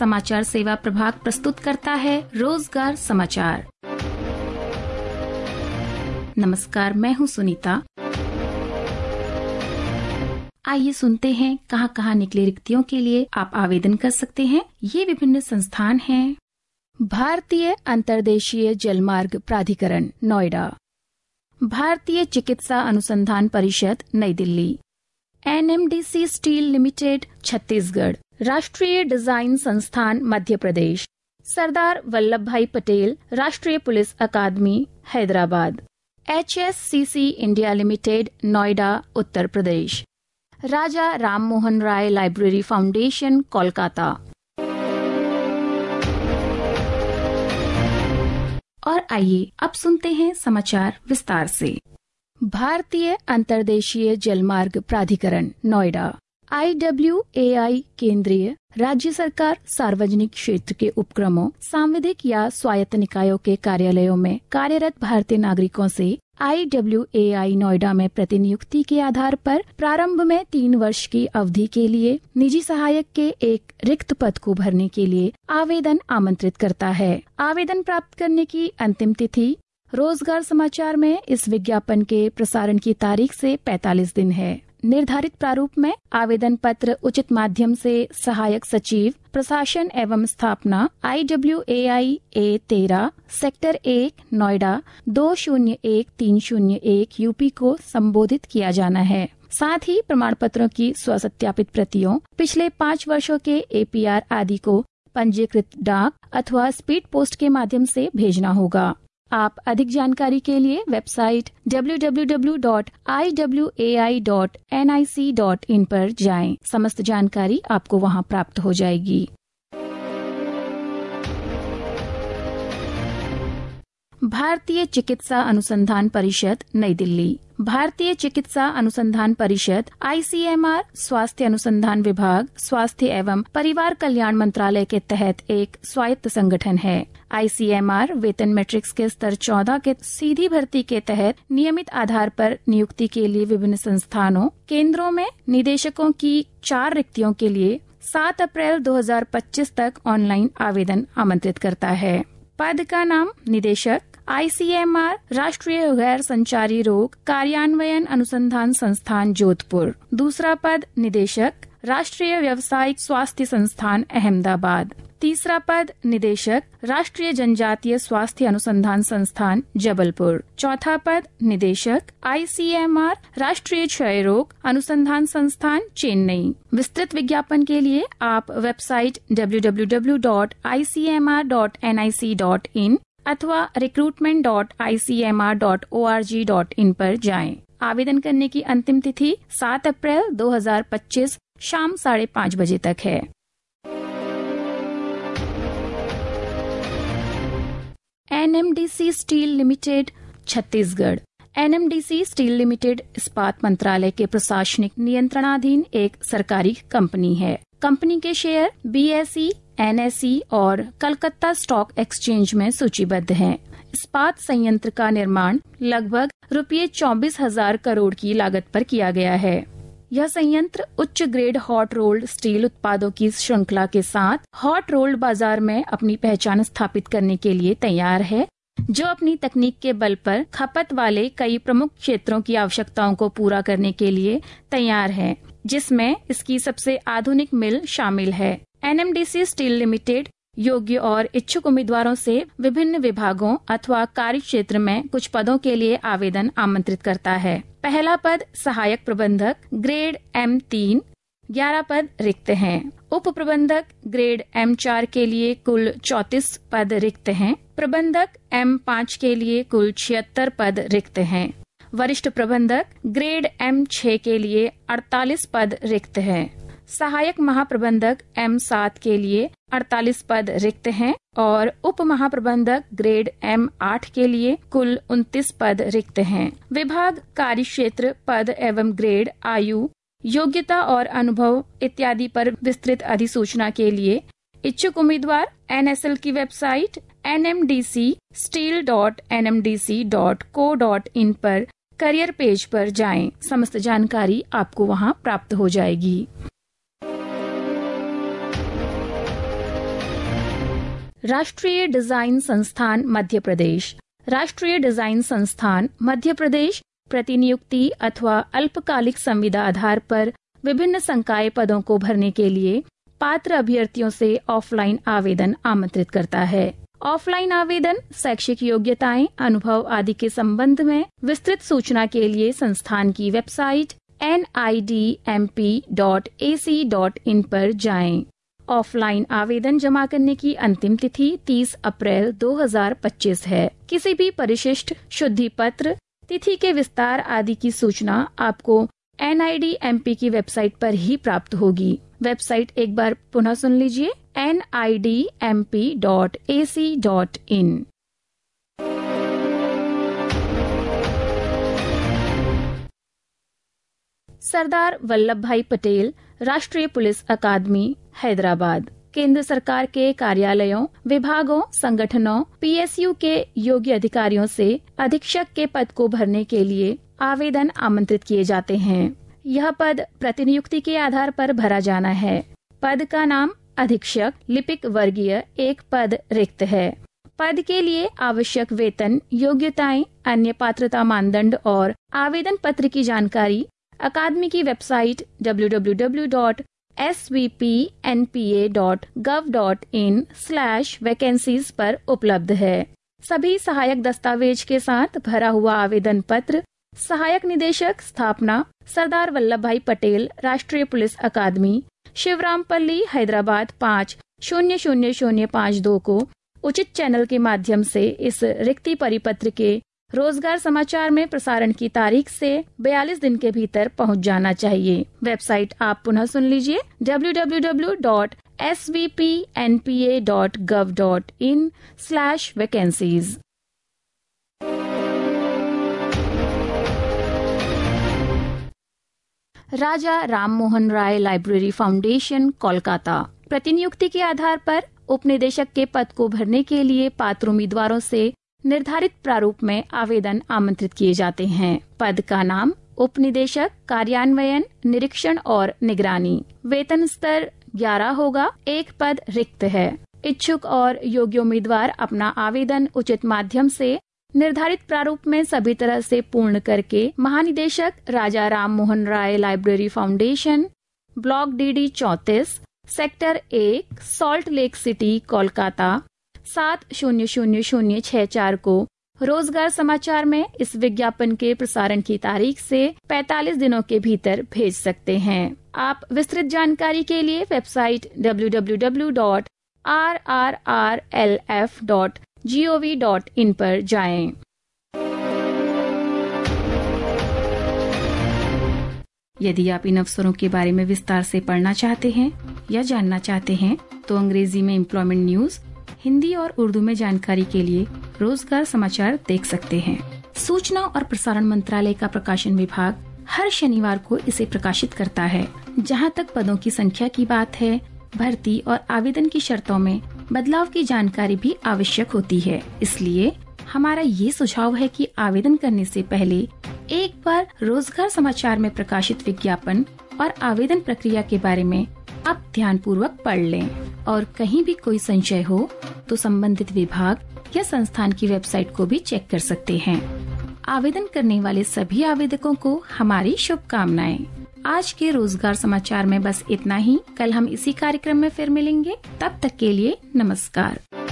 समाचार सेवा प्रभाग प्रस्तुत करता है रोजगार समाचार। नमस्कार, मैं हूँ सुनीता। आइए सुनते हैं कहाँ निकले रिक्तियों के लिए आप आवेदन कर सकते हैं। ये विभिन्न संस्थान हैं। भारतीय अंतर्देशीय जलमार्ग प्राधिकरण नोएडा, भारतीय चिकित्सा अनुसंधान परिषद नई Delhi, NMDC steel limited Chhattisgarh, राष्ट्रीय डिजाइन संस्थान मध्य प्रदेश, सरदार वल्लभ भाई पटेल राष्ट्रीय पुलिस अकादमी Hyderabad, HSCC India limited Noida Uttar Pradesh, Raja Ram Mohan Roy library foundation Kolkata. और आइए अब सुनते हैं समाचार विस्तार से। भारतीय अंतर्देशीय जलमार्ग प्राधिकरण नोएडा IWAI केंद्रीय, राज्य सरकार, सार्वजनिक क्षेत्र के उपक्रमों, सांविधिक या स्वायत्त निकायों के कार्यालयों में कार्यरत भारतीय नागरिकों से IWAI नोएडा में प्रतिनियुक्ति के आधार पर प्रारंभ में 3 वर्ष की अवधि के लिए निजी सहायक के एक रिक्त पद को भरने के लिए आवेदन आमंत्रित करता है। आवेदन प्राप्त करने की अंतिम तिथि रोजगार समाचार में इस विज्ञापन के प्रसारण की तारीख से 45 दिन है। निर्धारित प्रारूप में आवेदन पत्र उचित माध्यम से सहायक सचिव प्रशासन एवं स्थापना IWAI A13 sector 1 Noida 201301 UP को संबोधित किया जाना है। साथ ही प्रमाण पत्रों की स्वसत्यापित प्रतियों, पिछले 5 वर्षों के APR आदि को पंजीकृत डाक अथवा स्पीड पोस्ट के माध्यम से भेजना होगा। आप अधिक जानकारी के लिए वेबसाइट www.iwai.nic.in पर जाएं। समस्त जानकारी आपको वहां प्राप्त हो जाएगी। भारतीय चिकित्सा अनुसंधान परिषद नई दिल्ली, भारतीय चिकित्सा अनुसंधान परिषद ICMR स्वास्थ्य अनुसंधान विभाग, स्वास्थ्य एवं परिवार कल्याण मंत्रालय के तहत एक स्वायत्त संगठन है। ICMR वेतन मैट्रिक्स के स्तर 14 के सीधी भर्ती के तहत नियमित आधार पर नियुक्ति के लिए विभिन्न संस्थानों, केंद्रों में निदेशकों की 4 रिक्तियों के लिए 7 अप्रैल 2025 तक ऑनलाइन आवेदन आमंत्रित करता है। पद का नाम निदेशक, ICMR राष्ट्रीय गैर संचारी रोग कार्यान्वयन अनुसंधान संस्थान जोधपुर। दूसरा पद निदेशक, राष्ट्रीय व्यावसायिक स्वास्थ्य संस्थान अहमदाबाद। तीसरा पद निदेशक, राष्ट्रीय जनजातीय स्वास्थ्य अनुसंधान संस्थान जबलपुर। चौथा पद निदेशक, ICMR राष्ट्रीय क्षय रोग अनुसंधान संस्थान चेन्नई। विस्तृत विज्ञापन के लिए आप वेबसाइट www.icmr.nic.in अथवा recruitment.icmr.org.in पर जाएं। आवेदन करने की अंतिम तिथि 7 अप्रैल 2025 शाम 5:30 बजे तक है। NMDC steel limited Chhattisgarh, NMDC steel limited इस्पात मंत्रालय के प्रशासनिक नियंत्रणाधीन एक सरकारी कंपनी है। कंपनी के शेयर BSE, NSE और कलकत्ता स्टॉक एक्सचेंज में सूचीबद्ध हैं। इस्पात संयंत्र का निर्माण लगभग ₹24,000 करोड़ की लागत पर किया गया है। यह संयंत्र उच्च ग्रेड हॉट रोल्ड स्टील उत्पादों की श्रृंखला के साथ हॉट रोल्ड बाजार में अपनी पहचान स्थापित करने के लिए तैयार है, जो अपनी तकनीक के बल पर खपत वाले कई प्रमुख क्षेत्रों की आवश्यकताओं को पूरा करने के लिए तैयार है, जिसमें इसकी सबसे आधुनिक मिल शामिल है। NMDC स्टील लिमिटेड योग्य और इच्छुक उम्मीदवारों से विभिन्न विभागों अथवा कार्य क्षेत्र में कुछ पदों के लिए आवेदन आमंत्रित करता है। पहला पद सहायक प्रबंधक ग्रेड M3, 11 पद रिक्त हैं। उप प्रबंधक ग्रेड M4 के लिए कुल 34 पद रिक्त हैं। प्रबंधक M5 के लिए कुल 76 पद रिक्त हैं। वरिष्ठ प्रबंधक ग्रेड M6 के लिए 48 पद रिक्त हैं। सहायक महाप्रबंधक M7 के लिए 48 पद रिक्त हैं और उप महाप्रबंधक ग्रेड M8 के लिए कुल 29 पद रिक्त हैं। विभाग, कार्य क्षेत्र, पद एवं ग्रेड, आयु, योग्यता और अनुभव इत्यादि पर विस्तृत अधिसूचना के लिए इच्छुक उम्मीदवार NSL की वेबसाइट nmdcsteel.nmdc.co.in पर करियर पेज पर जाएं। समस्त जानकारी आपको वहां प्राप्त हो जाएगी। राष्ट्रीय डिजाइन संस्थान मध्य प्रदेश। राष्ट्रीय डिजाइन संस्थान मध्य प्रदेश प्रतिनियुक्ति अथवा अल्पकालिक संविदा आधार पर विभिन्न संकाय पदों को भरने के लिए पात्र अभ्यर्थियों से ऑफलाइन आवेदन आमंत्रित करता है। ऑफलाइन आवेदन शैक्षिक योग्यताएं, अनुभव आदि के संबंध में विस्तृत सूचना के लिए संस्थान की वेबसाइट nidmp.ac.in पर जाएं। ऑफलाइन आवेदन जमा करने की अंतिम तिथि 30 अप्रैल 2025 है। किसी भी परिशिष्ट, शुद्धि पत्र, तिथि के विस्तार आदि की सूचना आपको NIDMP की वेबसाइट पर ही प्राप्त होगी। वेबसाइट एक बार पुनः सुन लीजिए, nidmp.ac.in। सरदार वल्लभ भाई पटेल राष्ट्रीय पुलिस अकादमी हैदराबाद केंद्र सरकार के कार्यालयों, विभागों, संगठनों, PSU के योग्य अधिकारियों से अधीक्षक के पद को भरने के लिए आवेदन आमंत्रित किए जाते हैं। यह पद प्रतिनियुक्ति के आधार पर भरा जाना है। पद का नाम अधीक्षक लिपिक वर्गीय, एक पद रिक्त है। पद के लिए आवश्यक वेतन, योग्यताएं, अन्य पात्रता मानदंड और आवेदन पत्र की जानकारी अकादमी की वेबसाइट www.svpnpa.gov.in/vacancies पर उपलब्ध है। सभी सहायक दस्तावेज के साथ भरा हुआ आवेदन पत्र सहायक निदेशक स्थापना सरदार वल्लभ भाई पटेल राष्ट्रीय पुलिस अकादमी, शिवरामपल्ली, हैदराबाद 500052 को उचित चैनल के माध्यम से इस रिक्ति परिपत्र के रोजगार समाचार में प्रसारण की तारीख से 42 दिन के भीतर पहुंच जाना चाहिए। वेबसाइट आप पुनः सुन लीजिए, www.svpnpa.gov.in/vacancies। Raja Rammohan Roy library foundation, Kolkata प्रतिनियुक्ति के आधार पर उपनिदेशक के पद को भरने के लिए पात्र उम्मीदवारों से निर्धारित प्रारूप में आवेदन आमंत्रित किए जाते हैं। पद का नाम उपनिदेशक, कार्यान्वयन, निरीक्षण और निगरानी। वेतन स्तर 11 होगा। एक पद रिक्त है। इच्छुक और योग्य उम्मीदवार अपना आवेदन उचित माध्यम से निर्धारित प्रारूप में सभी तरह से पूर्ण करके महानिदेशक Raja Rammohan Roy library foundation, block DD 34, sector 1, salt lake city, Kolkata 700064 को रोजगार समाचार में इस विज्ञापन के प्रसारण की तारीख से 45 दिनों के भीतर भेज सकते हैं। आप विस्तृत जानकारी के लिए वेबसाइट www.rrrlf.gov.in पर जाएं। यदि आप इन अवसरों के बारे में विस्तार से पढ़ना चाहते हैं या जानना चाहते हैं तो अंग्रेजी में एम्प्लॉयमेंट न्यूज, हिंदी और उर्दू में जानकारी के लिए रोजगार समाचार देख सकते हैं। सूचना और प्रसारण मंत्रालय का प्रकाशन विभाग हर शनिवार को इसे प्रकाशित करता है। जहां तक पदों की संख्या की बात है, भर्ती और आवेदन की शर्तों में बदलाव की जानकारी भी आवश्यक होती है। इसलिए हमारा ये सुझाव है कि आवेदन करने से पहले एक बार रोजगार समाचार में प्रकाशित विज्ञापन और आवेदन प्रक्रिया के बारे में आप ध्यानपूर्वक पढ़ लें और कहीं भी कोई संशय हो तो संबंधित विभाग या संस्थान की वेबसाइट को भी चेक कर सकते हैं। आवेदन करने वाले सभी आवेदकों को हमारी शुभकामनाएं। आज के रोजगार समाचार में बस इतना ही। कल हम इसी कार्यक्रम में फिर मिलेंगे। तब तक के लिए नमस्कार।